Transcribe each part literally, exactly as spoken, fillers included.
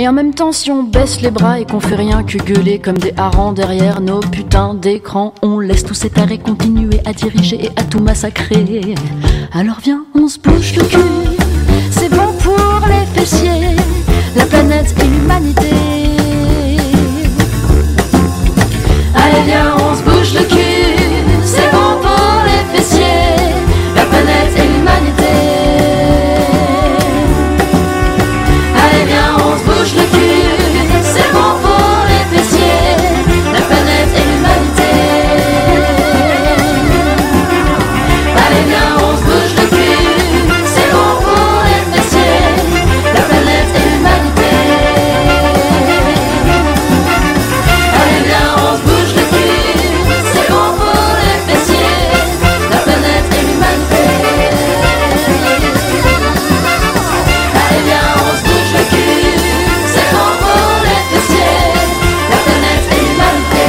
Et en même temps, si on baisse les bras et qu'on fait rien que gueuler comme des harengs derrière nos putains d'écrans, on laisse tous ces tarés continuer à diriger et à tout massacrer. Alors viens, on se bouge le cul, c'est bon pour les fessiers, la planète et l'humanité. Allez viens, on se bouge le cul, c'est bon pour les fessiers, la planète et l'humanité. Allez viens, on se bouge le cul, c'est bon pour les fessiers, la planète et l'humanité. Allez viens, on se bouge le cul, c'est bon pour les fessiers, la planète et l'humanité. Allez viens, on se bouge le cul, c'est bon pour les fessiers, la planète et l'humanité. Allez viens, on se bouge le cul, c'est bon pour les fessiers, la planète et l'humanité.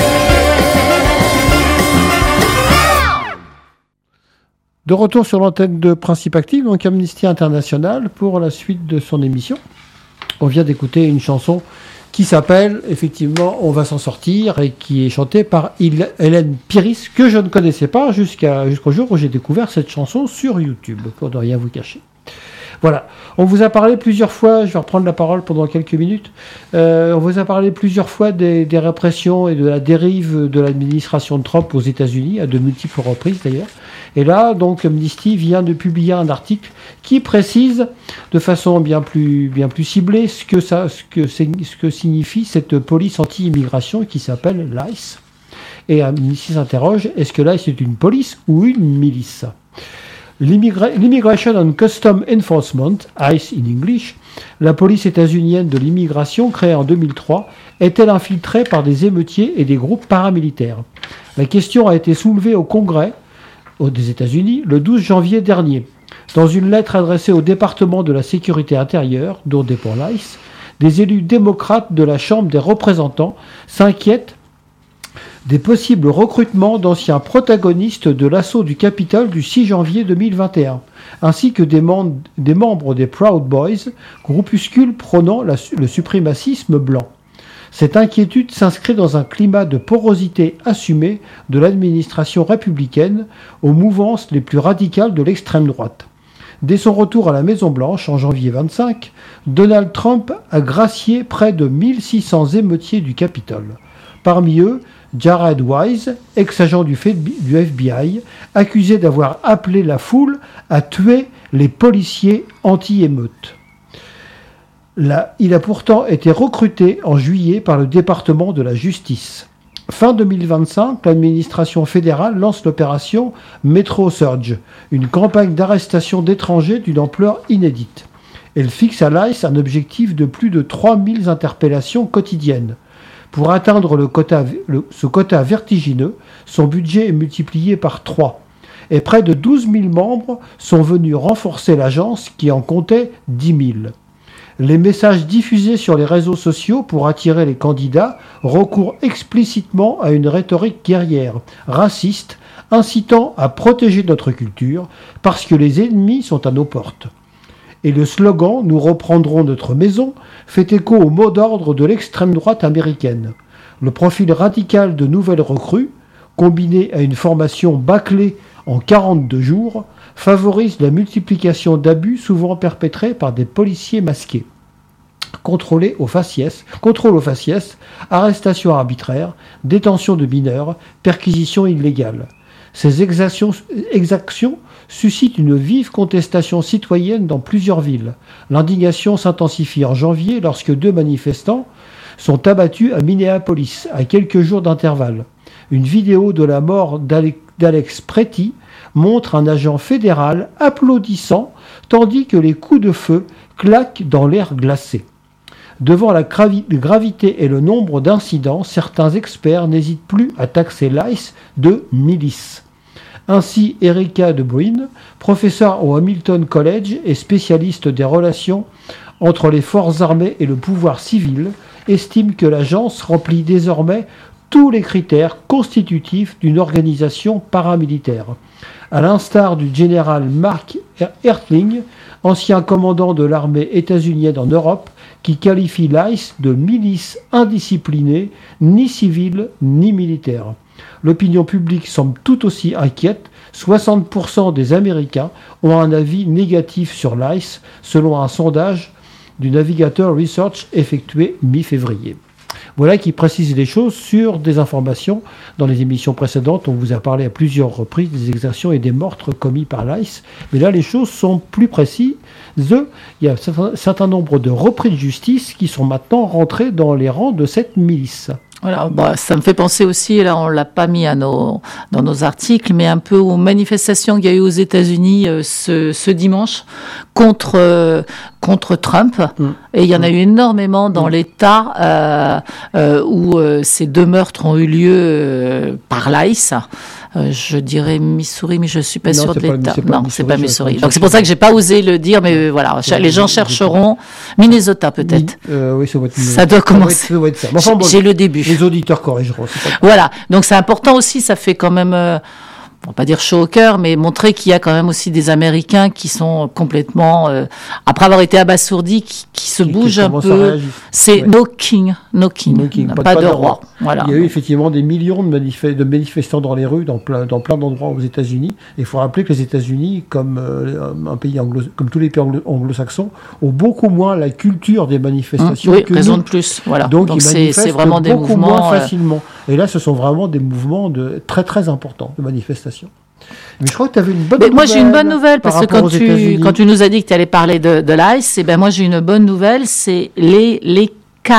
De retour sur l'antenne de Principe Actif, donc Amnesty International, pour la suite de son émission. On vient d'écouter une chanson qui s'appelle, effectivement, On va s'en sortir, et qui est chantée par Il- Hélène Piris, que je ne connaissais pas jusqu'à, jusqu'au jour où j'ai découvert cette chanson sur YouTube, pour ne rien vous cacher. Voilà, on vous a parlé plusieurs fois, je vais reprendre la parole pendant quelques minutes, euh, on vous a parlé plusieurs fois des, des répressions et de la dérive de l'administration de Trump aux États-Unis, à de multiples reprises d'ailleurs. Et là, donc, Amnesty vient de publier un article qui précise de façon bien plus, bien plus ciblée ce que, ça, ce, que c'est, ce que signifie cette police anti-immigration qui s'appelle l'I C E. Et Amnesty s'interroge, est-ce que l'I C E est une police ou une milice ? L'Immigra- L'Immigration and Custom Enforcement, I C E in English, la police états-unienne de l'immigration créée en deux mille trois, est-elle infiltrée par des émeutiers et des groupes paramilitaires ? La question a été soulevée au Congrès des États-Unis le douze janvier dernier. Dans une lettre adressée au département de la sécurité intérieure, dont dépend l'I C E, des élus démocrates de la Chambre des représentants s'inquiètent des possibles recrutements d'anciens protagonistes de l'assaut du Capitole du six janvier deux mille vingt et un, ainsi que des, mem- des membres des Proud Boys, groupuscule prônant la, le suprémacisme blanc. Cette inquiétude s'inscrit dans un climat de porosité assumée de l'administration républicaine aux mouvances les plus radicales de l'extrême droite. Dès son retour à la Maison-Blanche en janvier vingt-cinq, Donald Trump a gracié près de mille six cents émeutiers du Capitole. Parmi eux, Jared Wise, ex-agent du F B I, accusé d'avoir appelé la foule à tuer les policiers anti-émeutes. Là, il a pourtant été recruté en juillet par le département de la justice. Fin deux mille vingt-cinq, l'administration fédérale lance l'opération Metro Surge, une campagne d'arrestation d'étrangers d'une ampleur inédite. Elle fixe à l'I C E un objectif de plus de trois mille interpellations quotidiennes. Pour atteindre le quota, le, ce quota vertigineux, son budget est multiplié par trois. Et près de douze mille membres sont venus renforcer l'agence qui en comptait dix mille. Les messages diffusés sur les réseaux sociaux pour attirer les candidats recourent explicitement à une rhétorique guerrière, raciste, incitant à protéger notre culture parce que les ennemis sont à nos portes. Et le slogan « Nous reprendrons notre maison » fait écho au mot d'ordre de l'extrême droite américaine. Le profil radical de nouvelles recrues, combiné à une formation bâclée en quarante-deux jours, favorise la multiplication d'abus souvent perpétrés par des policiers masqués. Contrôle au faciès, contrôle au faciès, arrestation arbitraire, détention de mineurs, perquisition illégale. Ces exactions, exactions suscitent une vive contestation citoyenne dans plusieurs villes. L'indignation s'intensifie en janvier lorsque deux manifestants sont abattus à Minneapolis, à quelques jours d'intervalle. Une vidéo de la mort d'Alex Pretty montre un agent fédéral applaudissant tandis que les coups de feu claquent dans l'air glacé. Devant la gravi- gravité et le nombre d'incidents, certains experts n'hésitent plus à taxer l'I C E de milice. Ainsi, Erika De Bruyn, professeure au Hamilton College et spécialiste des relations entre les forces armées et le pouvoir civil, estime que l'agence remplit désormais tous les critères constitutifs d'une organisation paramilitaire. À l'instar du général Mark Hertling, ancien commandant de l'armée états-unienne en Europe, qui qualifie l'I C E de milice indisciplinée, ni civile ni militaire. L'opinion publique semble tout aussi inquiète. soixante pour cent des Américains ont un avis négatif sur l'I C E, selon un sondage du Navigator Research effectué mi-février. Voilà qui précise les choses sur des informations. Dans les émissions précédentes, on vous a parlé à plusieurs reprises des exactions et des meurtres commis par l'I C E. Mais là, les choses sont plus précises. Il y a un certain, certain nombre de repris de justice qui sont maintenant rentrés dans les rangs de cette milice. Voilà, bah, ça me fait penser aussi, là on l'a pas mis à nos, dans nos articles, mais un peu aux manifestations qu'il y a eu aux États-Unis euh, ce, ce dimanche contre euh, contre Trump. Mmh. Et il y en a eu énormément dans mmh. l'État euh, euh, où euh, ces deux meurtres ont eu lieu euh, par l'I C E. Euh, je dirais Missouri, mais je suis pas non, sûre de l'État. Pas, non, c'est pas Missouri. Donc c'est pour ça que j'ai pas osé le dire, mais voilà, les gens chercheront. Minnesota peut-être. Euh, oui, ça doit être. Ça doit commencer. Ça doit être ça. Enfin, bon, j'ai le début. Les auditeurs corrigeront. Voilà, donc c'est important aussi, ça fait quand même, euh, on va pas dire chaud au cœur, mais montrer qu'il y a quand même aussi des Américains qui sont complètement, euh, après avoir été abasourdis, qui, qui se qui, bougent qui un peu. C'est ouais. no king, no king, no king. Pas, pas de, de roi. roi. Voilà. Il y a eu effectivement des millions de, manif- de manifestants dans les rues, dans plein, dans plein d'endroits aux États-Unis. Il faut rappeler que les États-Unis, comme euh, un pays anglo- comme tous les pays anglo- anglo-saxons, ont beaucoup moins la culture des manifestations. Mmh, oui, que raison nous. de plus. Voilà. Donc, Donc ils c'est, c'est vraiment des beaucoup mouvements moins facilement. Euh... Et là, ce sont vraiment des mouvements de très très importants de manifestations. Mais je crois que tu avais une bonne mais nouvelle. Moi, j'ai une bonne nouvelle parce que quand tu, quand tu nous as dit que tu allais parler de, de l'I C E, eh ben moi, j'ai une bonne nouvelle. C'est les, les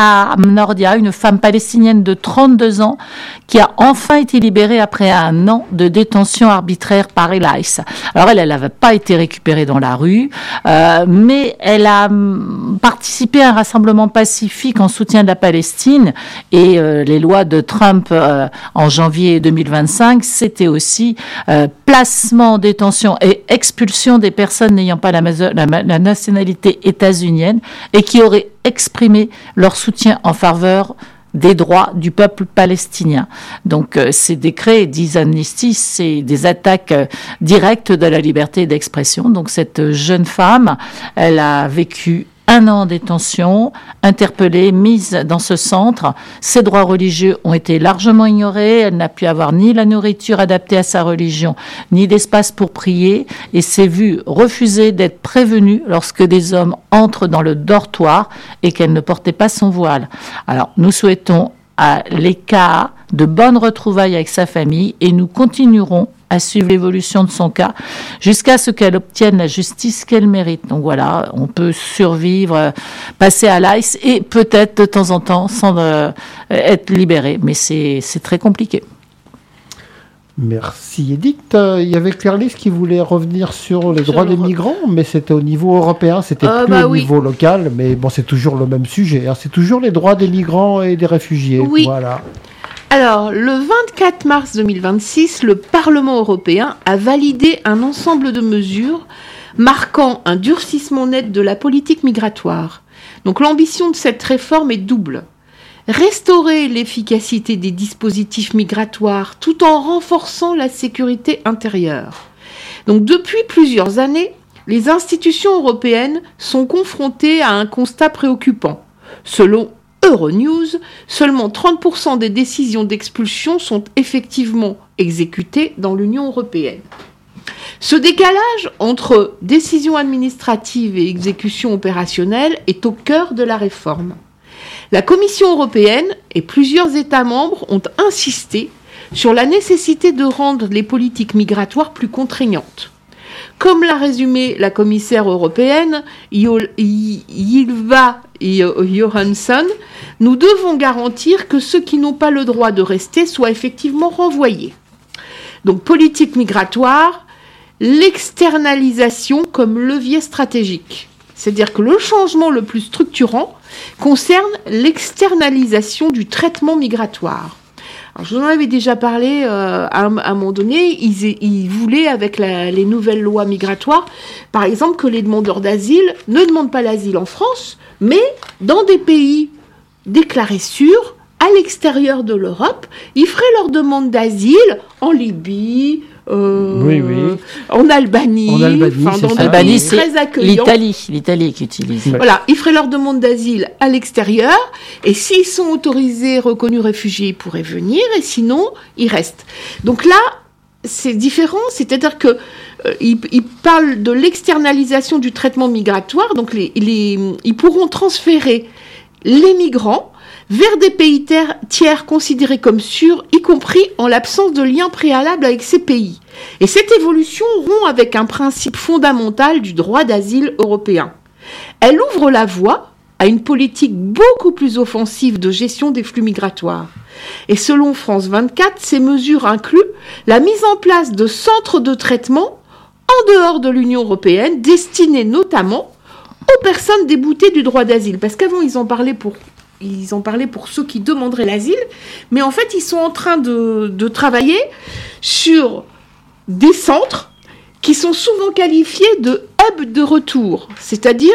Nordia, une femme palestinienne de trente-deux ans qui a enfin été libérée après un an de détention arbitraire par l'I C E. Alors elle, elle n'avait pas été récupérée dans la rue, euh, mais elle a participé à un rassemblement pacifique en soutien de la Palestine et euh, les lois de Trump euh, en janvier deux mille vingt-cinq, c'était aussi euh, placement, détention et expulsion des personnes n'ayant pas la, la, la nationalité états-unienne et qui auraient exprimé leur soutien en faveur des droits du peuple palestinien. Donc euh, ces décrets, disent Amnesty, c'est des attaques euh, directes de la liberté d'expression. Donc cette jeune femme, elle a vécu un an en détention, interpellée, mise dans ce centre. Ses droits religieux ont été largement ignorés. Elle n'a pu avoir ni la nourriture adaptée à sa religion, ni l'espace pour prier, et s'est vue refuser d'être prévenue lorsque des hommes entrent dans le dortoir et qu'elle ne portait pas son voile. Alors, nous souhaitons à l'E K A de bonnes retrouvailles avec sa famille et nous continuerons à suivre l'évolution de son cas jusqu'à ce qu'elle obtienne la justice qu'elle mérite. Donc voilà, on peut survivre, passer à l'I C E et peut-être de temps en temps sans euh, être libéré, mais c'est, c'est très compliqué. Merci Edith. Euh, il y avait Claire Lys qui voulait revenir sur les sur droits des migrants, mais c'était au niveau européen, c'était euh, plus bah au oui. niveau local, mais bon, c'est toujours le même sujet. Hein. C'est toujours les droits des migrants et des réfugiés. Oui. Voilà. Alors, le vingt-quatre mars deux mille vingt-six, le Parlement européen a validé un ensemble de mesures marquant un durcissement net de la politique migratoire. Donc, l'ambition de cette réforme est double. Restaurer l'efficacité des dispositifs migratoires tout en renforçant la sécurité intérieure. Donc, depuis plusieurs années, les institutions européennes sont confrontées à un constat préoccupant. Selon Euronews, seulement trente pour cent des décisions d'expulsion sont effectivement exécutées dans l'Union européenne. Ce décalage entre décisions administratives et exécution opérationnelle est au cœur de la réforme. La Commission européenne et plusieurs États membres ont insisté sur la nécessité de rendre les politiques migratoires plus contraignantes. Comme l'a résumé la commissaire européenne Ylva Johansson, nous devons garantir que ceux qui n'ont pas le droit de rester soient effectivement renvoyés. Donc, politique migratoire, l'externalisation comme levier stratégique. C'est-à-dire que le changement le plus structurant concerne l'externalisation du traitement migratoire. Alors, je vous en avais déjà parlé euh, à, un, à un moment donné, ils, ils voulaient, avec la, les nouvelles lois migratoires, par exemple, que les demandeurs d'asile ne demandent pas l'asile en France, mais dans des pays déclarés sûrs, à l'extérieur de l'Europe, ils feraient leur demande d'asile en Libye, Euh, oui, oui. En Albanie, en Albanie, enfin, dans des pays très accueillants. L'Italie, l'Italie qui utilise. Ouais. Voilà, ils feraient leur demande d'asile à l'extérieur, et s'ils sont autorisés, reconnus réfugiés, ils pourraient venir, et sinon, ils restent. Donc là, c'est différent, c'est-à-dire que euh, ils, ils parlent de l'externalisation du traitement migratoire, donc les, les, ils pourront transférer les migrants vers des pays ter- tiers considérés comme sûrs, y compris en l'absence de lien préalable avec ces pays. Et cette évolution rompt avec un principe fondamental du droit d'asile européen. Elle ouvre la voie à une politique beaucoup plus offensive de gestion des flux migratoires. Et selon France vingt-quatre, ces mesures incluent la mise en place de centres de traitement en dehors de l'Union européenne, destinés notamment aux personnes déboutées du droit d'asile. Parce qu'avant, ils en parlaient pour... Ils en parlaient pour ceux qui demanderaient l'asile, mais en fait, ils sont en train de, de travailler sur des centres qui sont souvent qualifiés de hubs de retour. C'est-à-dire,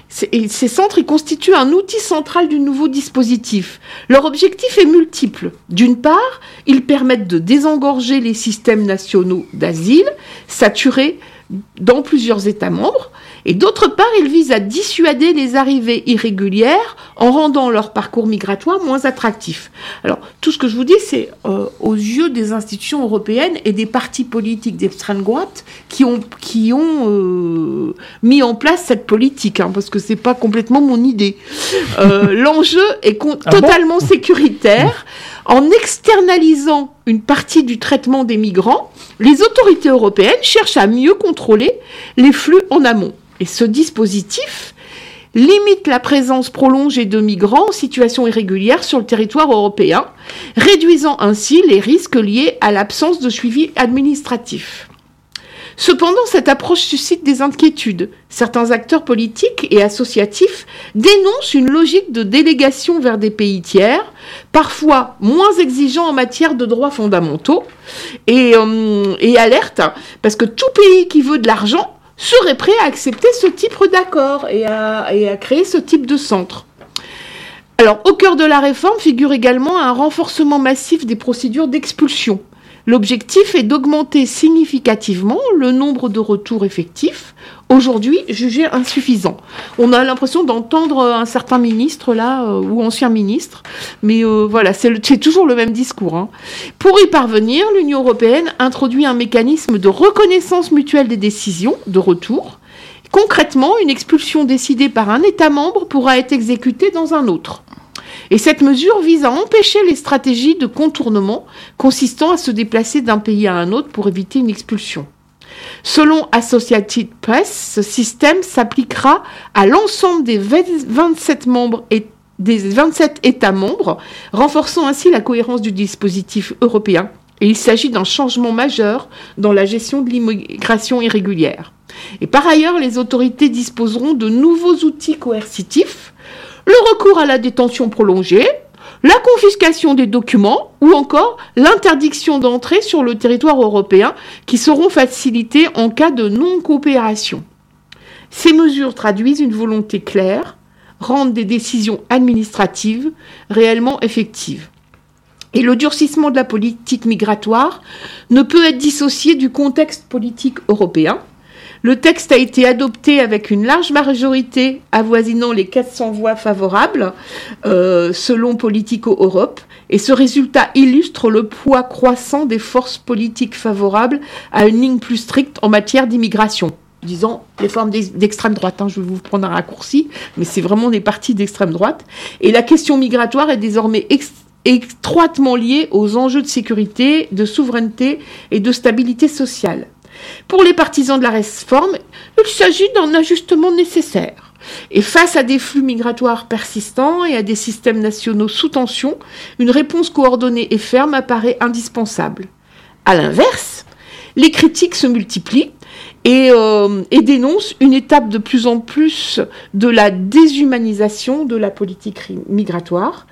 ces centres, ils constituent un outil central du nouveau dispositif. Leur objectif est multiple. D'une part, ils permettent de désengorger les systèmes nationaux d'asile, saturés dans plusieurs États membres, et d'autre part, ils visent à dissuader les arrivées irrégulières en rendant leur parcours migratoire moins attractif. Alors, tout ce que je vous dis, c'est euh, aux yeux des institutions européennes et des partis politiques d'extrême droite qui ont, qui ont euh, mis en place cette politique, hein, parce que c'est pas complètement mon idée. Euh, l'enjeu est con- ah totalement bon sécuritaire. En externalisant une partie du traitement des migrants, les autorités européennes cherchent à mieux contrôler les flux en amont. Et ce dispositif limite la présence prolongée de migrants en situation irrégulière sur le territoire européen, réduisant ainsi les risques liés à l'absence de suivi administratif. Cependant, cette approche suscite des inquiétudes. Certains acteurs politiques et associatifs dénoncent une logique de délégation vers des pays tiers, parfois moins exigeants en matière de droits fondamentaux, et, euh, et alertent, parce que tout pays qui veut de l'argent serait prêt à accepter ce type d'accord et à, et à créer ce type de centre. Alors, au cœur de la réforme figure également un renforcement massif des procédures d'expulsion. L'objectif est d'augmenter significativement le nombre de retours effectifs, aujourd'hui jugés insuffisants. On a l'impression d'entendre un certain ministre, là, euh, ou ancien ministre, mais euh, voilà, c'est, le, c'est toujours le même discours. Hein. Pour y parvenir, l'Union européenne introduit un mécanisme de reconnaissance mutuelle des décisions de retour. Concrètement, une expulsion décidée par un État membre pourra être exécutée dans un autre. Et cette mesure vise à empêcher les stratégies de contournement consistant à se déplacer d'un pays à un autre pour éviter une expulsion. Selon Associated Press, ce système s'appliquera à l'ensemble des vingt-sept membres et des vingt-sept États membres, renforçant ainsi la cohérence du dispositif européen. Et il s'agit d'un changement majeur dans la gestion de l'immigration irrégulière. Et par ailleurs, les autorités disposeront de nouveaux outils coercitifs, le recours à la détention prolongée, la confiscation des documents ou encore l'interdiction d'entrée sur le territoire européen qui seront facilitées en cas de non-coopération. Ces mesures traduisent une volonté claire, rendent des décisions administratives réellement effectives. Et le durcissement de la politique migratoire ne peut être dissocié du contexte politique européen. Le texte a été adopté avec une large majorité avoisinant les quatre cents voix favorables, euh, selon Politico Europe, et ce résultat illustre le poids croissant des forces politiques favorables à une ligne plus stricte en matière d'immigration. Disons, les formes d'extrême droite, hein, je vais vous prendre un raccourci, mais c'est vraiment des partis d'extrême droite. Et la question migratoire est désormais ex- étroitement liée aux enjeux de sécurité, de souveraineté et de stabilité sociale. Pour les partisans de la réforme, il s'agit d'un ajustement nécessaire. Et face à des flux migratoires persistants et à des systèmes nationaux sous tension, une réponse coordonnée et ferme apparaît indispensable. À l'inverse, les critiques se multiplient et, euh, et dénoncent une étape de plus en plus de la déshumanisation de la politique migratoire.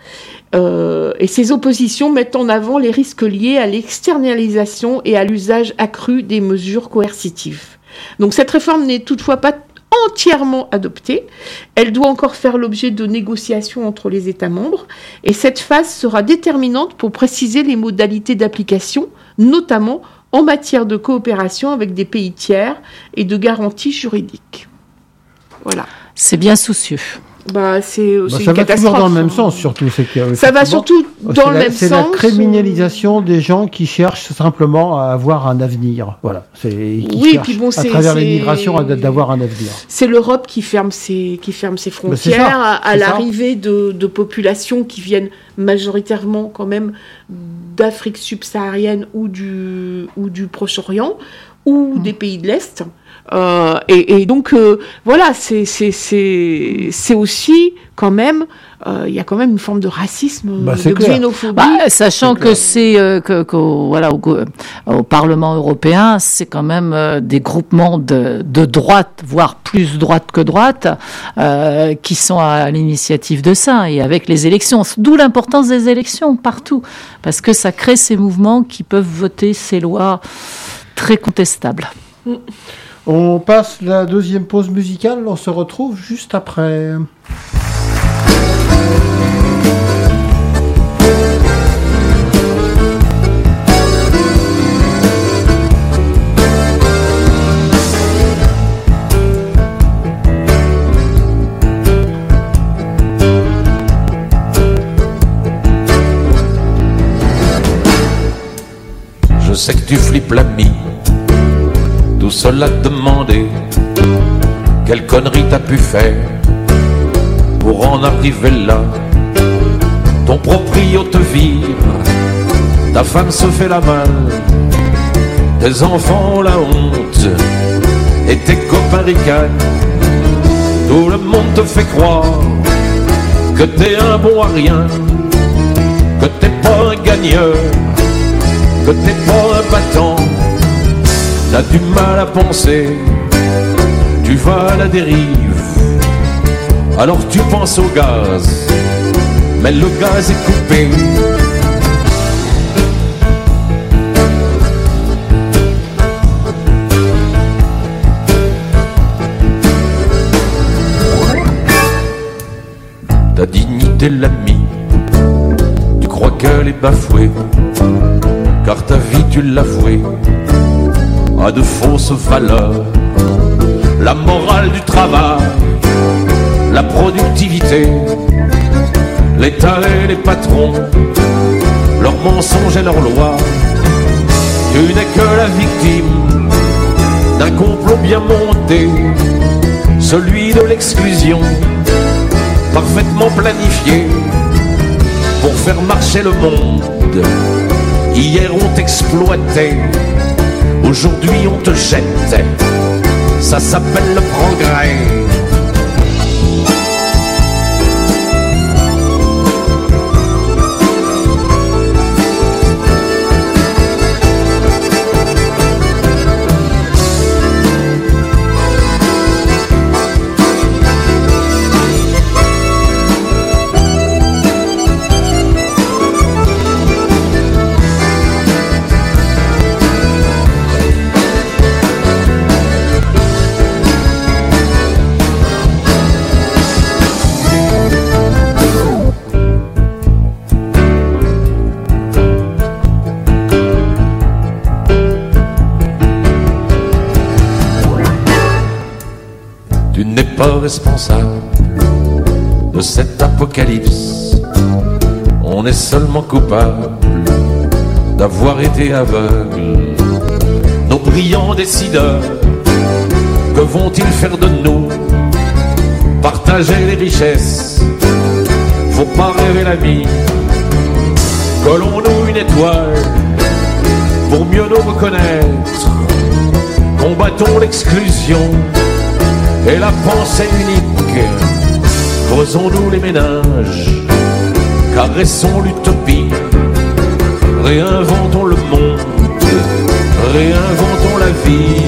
Euh, et ces oppositions mettent en avant les risques liés à l'externalisation et à l'usage accru des mesures coercitives. Donc cette réforme n'est toutefois pas entièrement adoptée. Elle doit encore faire l'objet de négociations entre les États membres et cette phase sera déterminante pour préciser les modalités d'application, notamment en matière de coopération avec des pays tiers et de garanties juridiques. Voilà. C'est bien soucieux. Bah, c'est, bah, c'est ça une va catastrophe. toujours dans le même sens, surtout. C'est que, ça va surtout dans le la, même c'est sens. C'est la criminalisation des gens qui cherchent simplement à avoir un avenir. Voilà. C'est, qui oui, cherchent, puis bon, c'est, à travers c'est... l'immigration, à, d'avoir un avenir. C'est l'Europe qui ferme ses, qui ferme ses frontières bah, ça, à, à l'arrivée de, de populations qui viennent majoritairement quand même d'Afrique subsaharienne ou du, ou du Proche-Orient ou mmh. des pays de l'Est. Euh, et, et donc euh, voilà, c'est, c'est, c'est, c'est aussi quand même, il euh, y a quand même une forme de racisme, bah, de xénophobie. Bah, sachant c'est que c'est euh, que, qu'au, voilà, au, au Parlement européen, c'est quand même euh, des groupements de, de droite, voire plus droite que droite, euh, qui sont à l'initiative de ça, et avec les élections. D'où l'importance des élections partout, parce que ça crée ces mouvements qui peuvent voter ces lois très contestables. Mm. On passe la deuxième pause musicale, on se retrouve juste après. Je sais que tu flippes l'ami. Tout seul à te demander quelle connerie t'as pu faire pour en arriver là. Ton proprio te vire, ta femme se fait la malle, tes enfants ont la honte et tes copains ricanent. Tout le monde te fait croire que t'es un bon à rien, que t'es pas un gagneur, que t'es pas un battant. T'as du mal à penser, tu vas à la dérive. Alors tu penses au gaz, mais le gaz est coupé. Ta dignité l'ami, tu crois qu'elle est bafouée, car ta vie tu l'as vouée à de fausses valeurs. La morale du travail, la productivité, l'État et les patrons, leurs mensonges et leurs lois. Tu n'es que la victime d'un complot bien monté, celui de l'exclusion, parfaitement planifié pour faire marcher le monde. Hier on t'exploitait, aujourd'hui on te jette, ça s'appelle le progrès. Tu n'es pas responsable de cet apocalypse. On est seulement coupable d'avoir été aveugle. Nos brillants décideurs, que vont-ils faire de nous? Partager les richesses, faut pas rêver la vie. Collons-nous une étoile pour mieux nous reconnaître. Combattons l'exclusion et la pensée unique. Creusons-nous les méninges, caressons l'utopie. Réinventons le monde, réinventons la vie.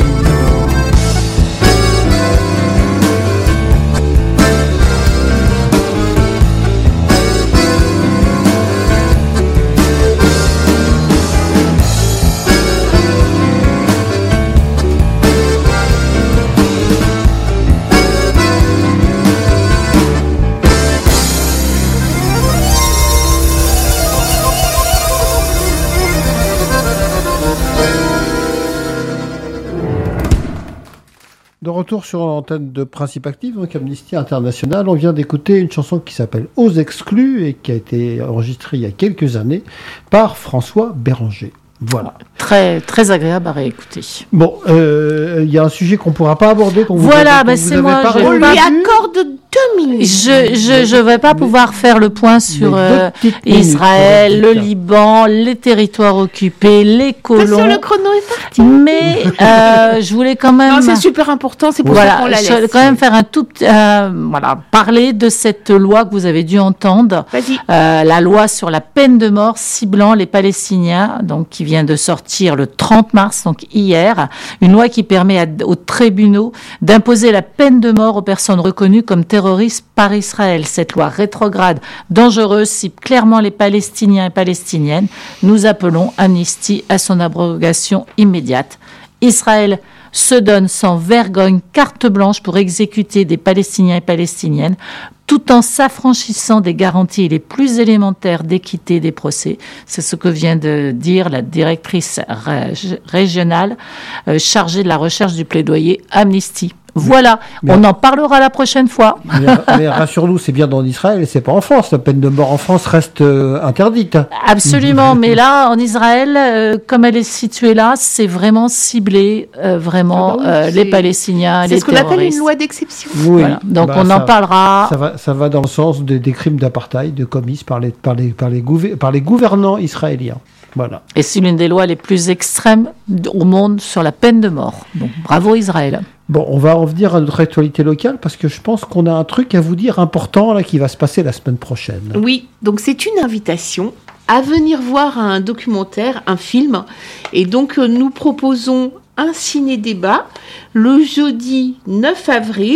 retour sur l'antenne de Principe Actif, donc Amnesty International. On vient d'écouter une chanson qui s'appelle Aux Exclus et qui a été enregistrée il y a quelques années par François Béranger. Voilà. Très, très agréable à réécouter. Bon, il euh, y a un sujet qu'on ne pourra pas aborder. Qu'on voilà, vous, bah c'est moi. On lui accorde deux minutes. Je ne vais pas mais, pouvoir faire le point sur euh, Israël, minutes, le Liban, les territoires occupés, les colons. Sur le chrono est parti. Mais euh, je voulais quand même. Non, c'est super important, c'est pour voilà, ça qu'on la laisse. Je voulais quand même faire un tout. Euh, voilà, parler de cette loi que vous avez dû entendre. Vas-y. Euh, la loi sur la peine de mort ciblant les Palestiniens, donc qui vient de sortir le trente mars, donc hier, une loi qui permet à, aux tribunaux d'imposer la peine de mort aux personnes reconnues comme terroristes par Israël. Cette loi rétrograde, dangereuse, cible clairement les Palestiniens et Palestiniennes. Nous appelons Amnesty à son abrogation immédiate. Israël se donne sans vergogne carte blanche pour exécuter des Palestiniens et Palestiniennes, tout en s'affranchissant des garanties les plus élémentaires d'équité des procès. C'est ce que vient de dire la directrice rég- régionale euh, chargée de la recherche du plaidoyer Amnesty. Voilà, mais on en parlera la prochaine fois. Mais, mais rassure-nous, c'est bien en Israël et c'est pas en France. La peine de mort en France reste euh, interdite. Absolument, mais là, en Israël, euh, comme elle est située là, c'est vraiment ciblé, euh, vraiment, ah bah oui, euh, les Palestiniens, les terroristes. C'est ce qu'on appelle une loi d'exception. Oui, voilà. Donc bah, on ça, en parlera. Ça va, ça va dans le sens de, des crimes d'apartheid commis par les, par les, par les, gouver, par les gouvernants israéliens. Voilà. Et c'est l'une des lois les plus extrêmes au monde sur la peine de mort. Donc bravo Israël. Bon, on va en venir à notre actualité locale parce que je pense qu'on a un truc à vous dire important là qui va se passer la semaine prochaine. Oui, donc c'est une invitation à venir voir un documentaire, un film. Et donc nous proposons un ciné-débat le jeudi neuf avril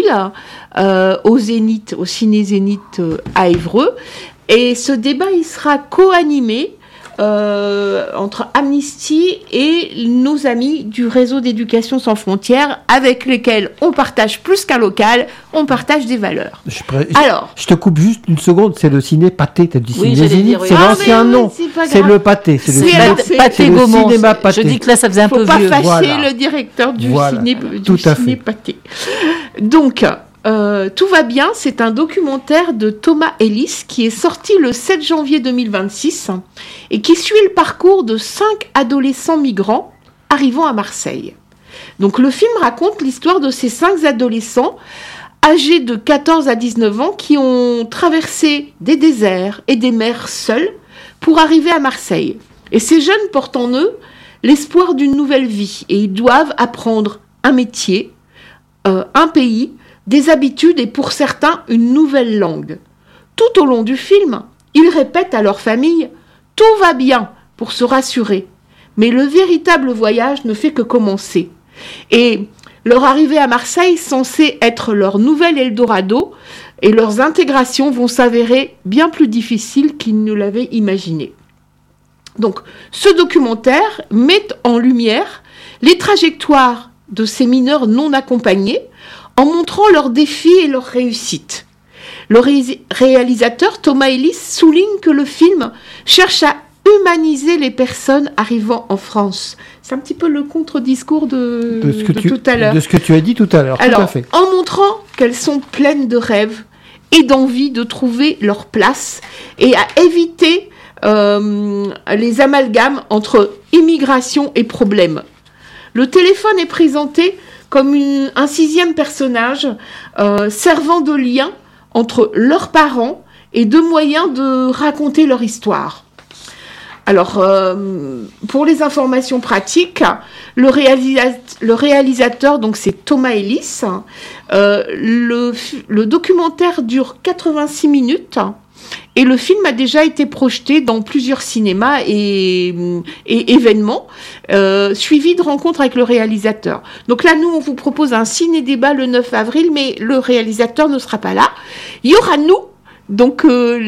euh, au Zénith, au Ciné Zénith euh, à Évreux. Et ce débat, il sera co-animé Euh, entre Amnesty et nos amis du réseau d'éducation sans frontières avec lesquels on partage plus qu'un local, on partage des valeurs. Je, pré- Alors, je te coupe juste une seconde, c'est le ciné Pâté, t'as dit oui, ciné Zénith, oui. c'est ah, l'ancien oui, nom, c'est, c'est le Pâté, c'est, c'est le, ciné, c'est, Pâté c'est le Gaumont. cinéma Pâté. Je dis que là ça faisait un faut peu pas vieux. fâcher Voilà. le directeur du Voilà. ciné, du Tout à ciné fait. Pâté. Donc, Euh, tout va bien, c'est un documentaire de Thomas Ellis qui est sorti le sept janvier deux mille vingt-six et qui suit le parcours de cinq adolescents migrants arrivant à Marseille. Donc le film raconte l'histoire de ces cinq adolescents âgés de quatorze à dix-neuf ans qui ont traversé des déserts et des mers seuls pour arriver à Marseille. Et ces jeunes portent en eux l'espoir d'une nouvelle vie et ils doivent apprendre un métier, euh, un pays, des habitudes et pour certains une nouvelle langue. Tout au long du film, ils répètent à leur famille « Tout va bien » pour se rassurer. Mais le véritable voyage ne fait que commencer. Et leur arrivée à Marseille censée être leur nouvel Eldorado et leurs intégrations vont s'avérer bien plus difficiles qu'ils ne l'avaient imaginé. Donc, ce documentaire met en lumière les trajectoires de ces mineurs non accompagnés en montrant leurs défis et leurs réussites. Le ré- réalisateur Thomas Ellis souligne que le film cherche à humaniser les personnes arrivant en France. C'est un petit peu le contre-discours de, de, ce que de tu, tout à l'heure. De ce que tu as dit tout à l'heure. Alors, tout à fait. en montrant qu'elles sont pleines de rêves et d'envie de trouver leur place et à éviter euh, les amalgames entre immigration et problème. Le téléphone est présenté comme une, un sixième personnage euh, servant de lien entre leurs parents et de moyens de raconter leur histoire. Alors, euh, pour les informations pratiques, le, réalisa- le réalisateur, donc c'est Thomas Ellis, euh, le, le documentaire dure quatre-vingt-six minutes et le film a déjà été projeté dans plusieurs cinémas et, et événements, euh, suivis de rencontres avec le réalisateur. Donc là, nous, on vous propose un ciné-débat le neuf avril, mais le réalisateur ne sera pas là. Il y aura nous, donc euh,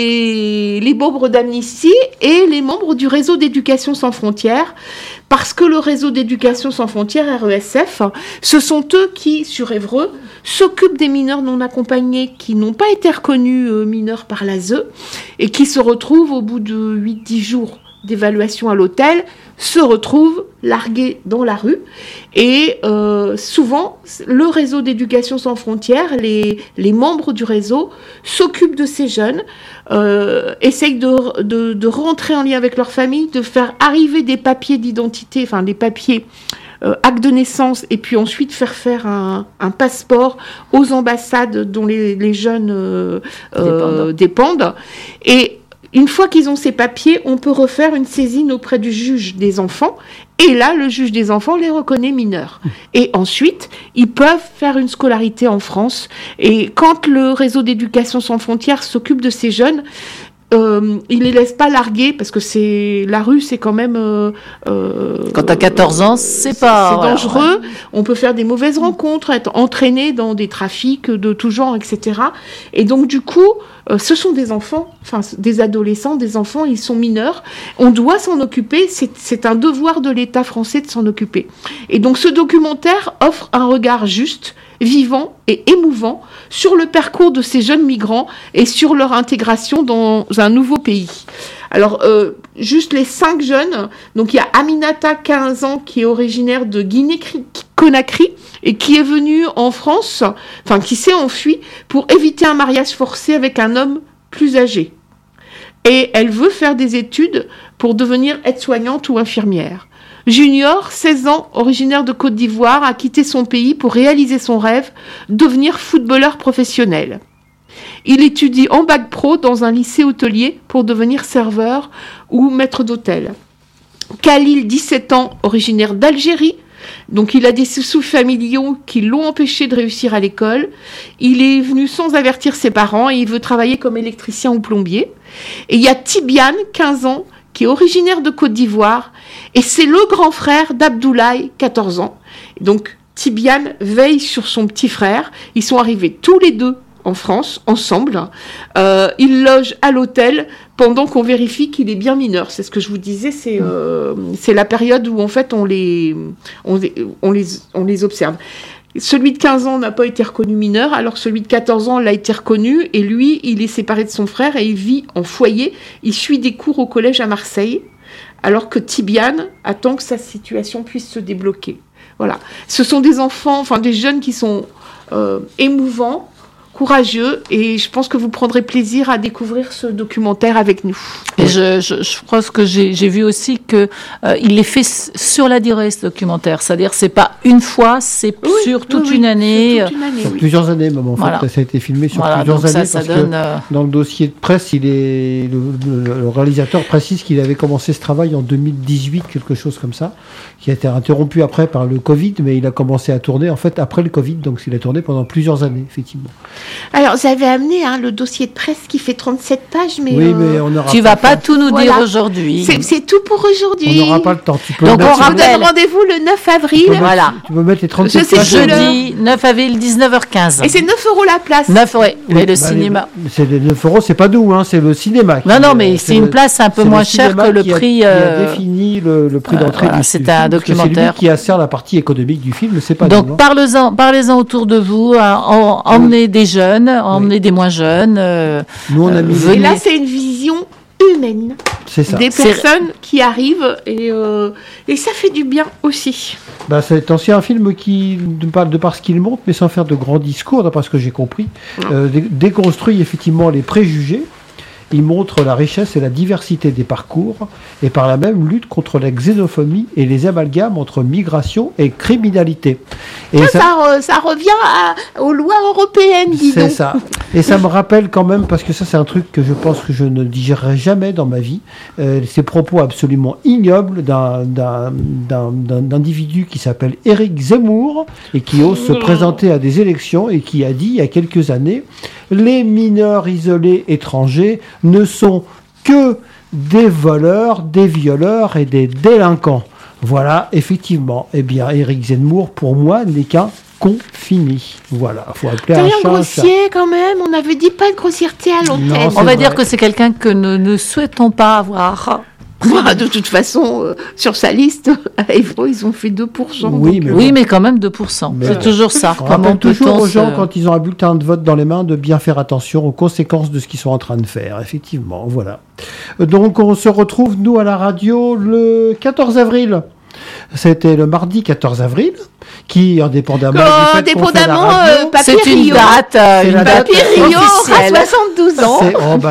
les, les membres d'Amnesty et les membres du réseau d'éducation sans frontières, parce que le réseau d'éducation sans frontières, R E S F, ce sont eux qui, sur Évreux, s'occupent des mineurs non accompagnés qui n'ont pas été reconnus euh, mineurs par l'A S E et qui se retrouvent au bout de huit à dix jours d'évaluation à l'hôtel, se retrouvent largués dans la rue. Et euh, souvent, le réseau d'éducation sans frontières, les, les membres du réseau, s'occupent de ces jeunes, euh, essayent de, de, de rentrer en lien avec leur famille, de faire arriver des papiers d'identité, enfin des papiers euh, acte de naissance, et puis ensuite faire faire un, un passeport aux ambassades dont les, les jeunes euh, euh, dépendent. Et une fois qu'ils ont ces papiers, on peut refaire une saisine auprès du juge des enfants. Et là, le juge des enfants les reconnaît mineurs. Et ensuite, ils peuvent faire une scolarité en France. Et quand le réseau d'éducation sans frontières s'occupe de ces jeunes, Euh, il les laisse pas larguer parce que c'est la rue, c'est quand même. Euh, euh, quand t'as quatorze ans, c'est, c'est pas. C'est voilà, dangereux. Ouais. On peut faire des mauvaises rencontres, être entraîné dans des trafics de tout genre, et cetera. Et donc du coup, euh, ce sont des enfants, enfin des adolescents, des enfants. Ils sont mineurs. On doit s'en occuper. C'est, c'est un devoir de l'État français de s'en occuper. Et donc ce documentaire offre un regard juste, vivant et émouvant sur le parcours de ces jeunes migrants et sur leur intégration dans un nouveau pays. Alors, euh, juste les cinq jeunes, donc il y a Aminata, quinze ans, qui est originaire de Guinée-Conakry et qui est venue en France, enfin qui s'est enfuie pour éviter un mariage forcé avec un homme plus âgé. Et elle veut faire des études pour devenir aide-soignante ou infirmière. Junior, seize ans, originaire de Côte d'Ivoire, a quitté son pays pour réaliser son rêve, devenir footballeur professionnel. Il étudie en bac pro dans un lycée hôtelier pour devenir serveur ou maître d'hôtel. Khalil, dix-sept ans, originaire d'Algérie, donc il a des soucis familiaux qui l'ont empêché de réussir à l'école. Il est venu sans avertir ses parents et il veut travailler comme électricien ou plombier. Et il y a Tibiane, quinze ans, qui est originaire de Côte d'Ivoire, et c'est le grand frère d'Abdoulaye, quatorze ans. Donc, Tibiane veille sur son petit frère. Ils sont arrivés tous les deux en France, ensemble. Euh, ils logent à l'hôtel pendant qu'on vérifie qu'il est bien mineur. C'est ce que je vous disais, c'est, euh, c'est la période où, en fait, on les, on, on les, on les observe. Celui de quinze ans n'a pas été reconnu mineur, alors que celui de quatorze ans l'a été reconnu, et lui, il est séparé de son frère et il vit en foyer. Il suit des cours au collège à Marseille, alors que Tibiane attend que sa situation puisse se débloquer. Voilà. Ce sont des enfants, enfin des jeunes qui sont euh, émouvants, courageux, et je pense que vous prendrez plaisir à découvrir ce documentaire avec nous. Et je, je, je pense que j'ai, j'ai vu aussi que euh, il est fait sur la durée, ce documentaire. C'est-à-dire, c'est pas une fois, c'est oui, sur toute oui, une année. Sur, toute une année, sur oui. plusieurs années, même en voilà. fait, ça a été filmé sur voilà, plusieurs donc années. Ça, ça parce donne, que euh... dans le dossier de presse, il est le, le, le réalisateur précise qu'il avait commencé ce travail en deux mille dix-huit, quelque chose comme ça, qui a été interrompu après par le Covid, mais il a commencé à tourner en fait après le Covid, donc il a tourné pendant plusieurs années, effectivement. Alors, j'avais amené hein, le dossier de presse qui fait trente-sept pages, mais... Oui, euh... mais on aura tu ne vas pas tout nous voilà. dire aujourd'hui. C'est, c'est tout pour aujourd'hui. On n'aura pas le temps. Tu peux Donc, mettre... on Je vous rappelle... donne rendez-vous le neuf avril. Tu peux, voilà. mettre, tu peux mettre les trente-sept Je pages. sais Jeudi neuf avril, dix-neuf heures quinze. Et c'est neuf euros la place. neuf, oui. Oui, Mais le bah, cinéma... Les, c'est les neuf euros, c'est pas nous, hein, c'est le cinéma. Qui, Non, non, mais euh, c'est, c'est une le, place un peu moins chère que le qui a, prix... Qui a euh... défini le, le prix d'entrée euh, voilà, du, c'est du un film, documentaire. C'est lui qui assure la partie économique du film, c'est pas Donc, nous. Hein. parlez-en, parlez-en autour de vous, hein, en, emmenez oui. des jeunes, emmenez oui. des moins jeunes. Euh, Nous, on a mis... Et là, c'est une vision humaine. C'est ça. Des personnes c'est... qui arrivent et, euh, et ça fait du bien aussi. Bah, c'est aussi un film qui, de par, de par ce qu'il montre, mais sans faire de grands discours, d'après ce que j'ai compris, euh, dé- déconstruit effectivement les préjugés. Il montre la richesse et la diversité des parcours et par la même lutte contre la xénophobie et les amalgames entre migration et criminalité. Et ça, ça, ça, ça revient à, aux lois européennes, dis c'est donc. ça. Et ça me rappelle quand même, parce que ça c'est un truc que je pense que je ne digérerai jamais dans ma vie, euh, ces propos absolument ignobles d'un, d'un, d'un, d'un individu qui s'appelle Éric Zemmour et qui ose se présenter à des élections et qui a dit il y a quelques années « Les mineurs isolés étrangers ne sont que des voleurs, des violeurs et des délinquants. » Voilà, effectivement, eh bien, Éric Zemmour, pour moi, n'est qu'un confini. Voilà, il faut appeler T'as un un chat grossier quand même, on avait dit pas de grossièreté à l'antenne. Non, On va vrai. dire que c'est quelqu'un que nous ne souhaitons pas avoir. Moi, de toute façon, euh, sur sa liste, à Évreux, ils ont fait deux pour cent. Oui, donc, mais, euh, oui, mais quand même deux pour cent. Mais C'est toujours ça. on Comment rappelle toujours peut-on aux gens, se- quand ils ont un bulletin de vote dans les mains, de bien faire attention aux conséquences de ce qu'ils sont en train de faire. Effectivement, voilà. Euh, Donc, on se retrouve, nous, à la radio, le quatorze avril. C'était le mardi quatorze avril, qui, indépendamment Oh, du fait qu'on fait la indépendamment, radio, euh, Papier C'est une Rio. date, euh, C'est une la date date Papier Rio aura officielle. soixante-douze ans. c'est- oh, bah,